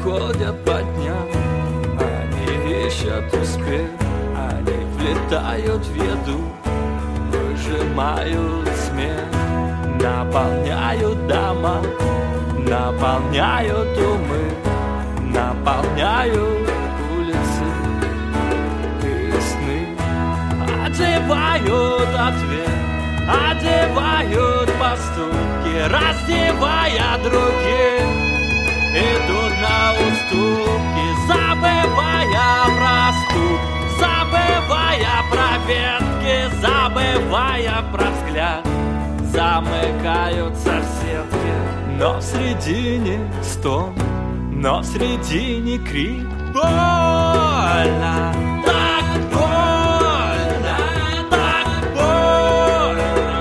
ходят по дням, они ищут успех, они влетают в еду, выжимают смех, наполняют дома, наполняют умы, наполняют улицы и сны, одевают ответ, одевают поступки, раздевая других, идут на уступки, забывая про стук, забывая про ветки, забывая про взгляд, замыкаются в сетке, но в середине стон, но в середине крик. Больно, так больно, так больно.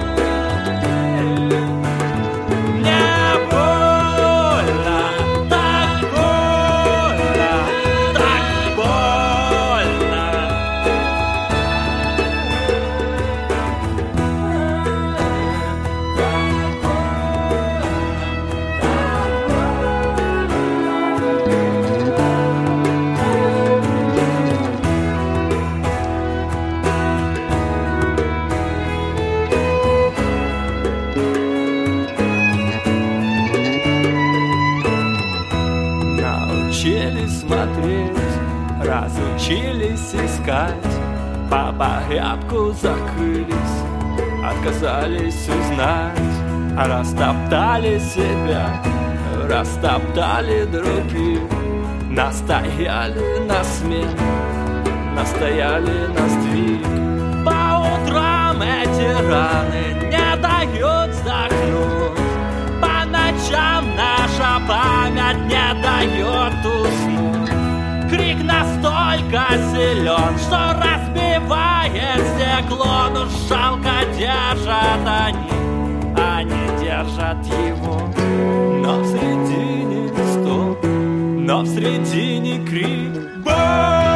Мне больно, так больно, так больно. Научились смотреть, разучились искать, по порядку закрылись, отказались узнать, растоптали себя, растоптали других, настояли на смену, настояли на сдвиг. По утрам эти раны не дают вздохнуть, по ночам наша память не дает уснуть. Крик настолько силен, что разбивает стекло, но жалко держат они держат его. Но в середине стон, но в середине крик.